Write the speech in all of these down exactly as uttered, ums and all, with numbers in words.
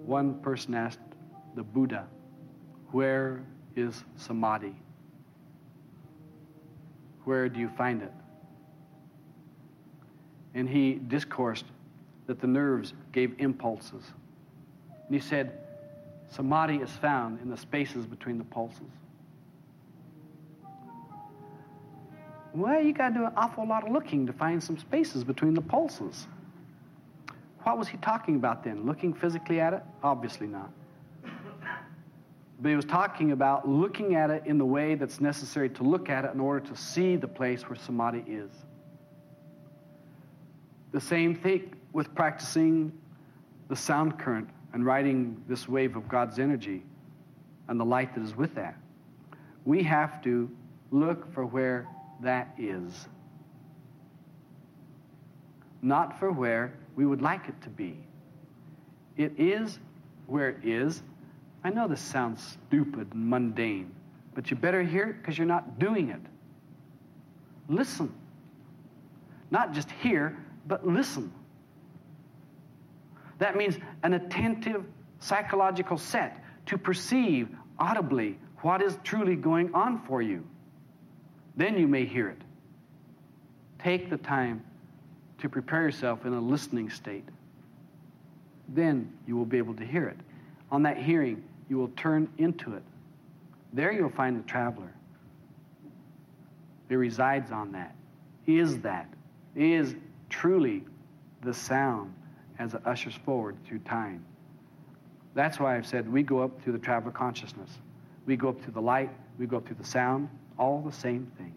One person asked the Buddha, where is samadhi? Where do you find it? And he discoursed that the nerves gave impulses. And he said, samadhi is found in the spaces between the pulses. Well, you got to do an awful lot of looking to find some spaces between the pulses. What was he talking about then? Looking physically at it? Obviously not. But he was talking about looking at it in the way that's necessary to look at it in order to see the place where samadhi is. The same thing with practicing the sound current and riding this wave of God's energy and the light that is with that. We have to look for where that is, not for where we would like it to be. It is where it is. I know this sounds stupid and mundane, but you better hear it because you're not doing it. Listen. Not just hear, but listen. That means an attentive psychological set to perceive audibly what is truly going on for you. Then you may hear it. Take the time to prepare yourself in a listening state. Then you will be able to hear it. On that hearing, you will turn into it. There you'll find the traveler. It resides on that. Is that. Is truly the sound as it ushers forward through time. That's why I've said we go up through the traveler consciousness. We go up through the light. We go up through the sound. All the same thing.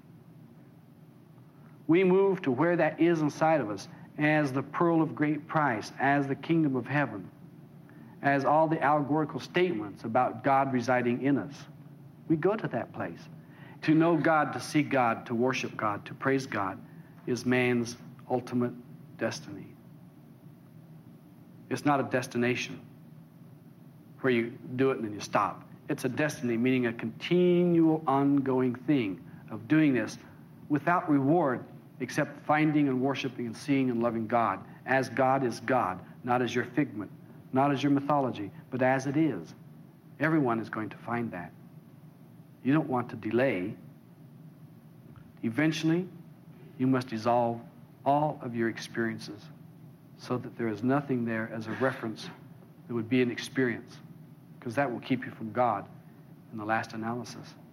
We move to where that is inside of us as the pearl of great price, as the kingdom of heaven, as all the allegorical statements about God residing in us. We go to that place. To know God, to see God, to worship God, to praise God is man's ultimate destiny. It's not a destination where you do it and then you stop. It's a destiny, meaning a continual, ongoing thing of doing this without reward except finding and worshiping and seeing and loving God as God is God, not as your figment, not as your mythology, but as it is. Everyone is going to find that. You don't want to delay. Eventually, you must dissolve all of your experiences so that there is nothing there as a reference that would be an experience, because that will keep you from God in the last analysis.